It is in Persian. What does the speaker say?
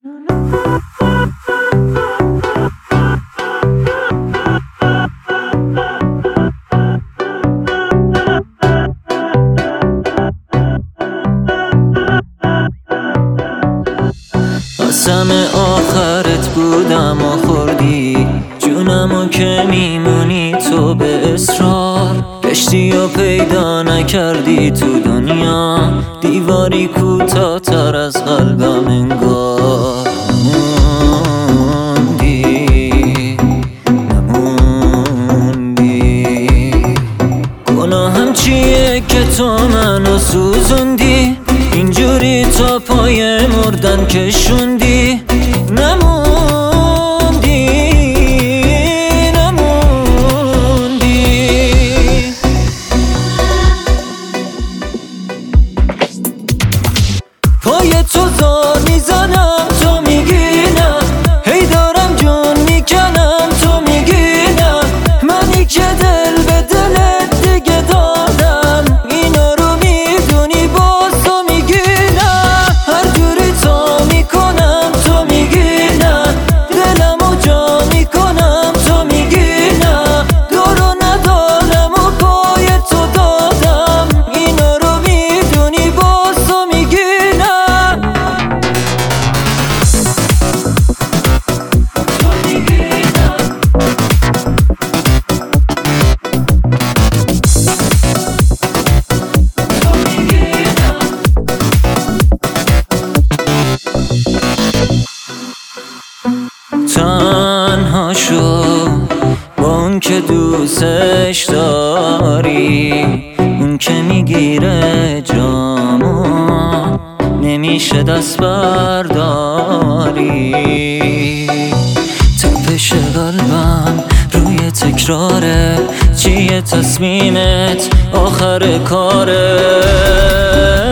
قسم آخرت بودم و خوردی جونمو که میمونی تو به اصرار گشتی و پیدا نکردی تو دنیا دیواری کوتاه‌تر از قلبم انگار نموندی گناهم چیه که تو منو سوزوندی اینجوری تا پای مردن کشوندی نموندی پای تو زار میزنم تو میگی نه هی دارم جون میکنم تو میگی نه منی که دل به دلت دیگه دادم اینا رو میدونی باز تو میگی نه هر جوری تا میکنم تو میگی نه دلمو جا میکنم تو میگی نه دورو ندارم و پای تو دادم اینا رو میدونی باز تو میگی نه تنها شو با اون که دوستش داری اون که میگیره جامو نمیشه دست برداری تپش قلبم روی تکراره چیه تصمیمت آخر کاره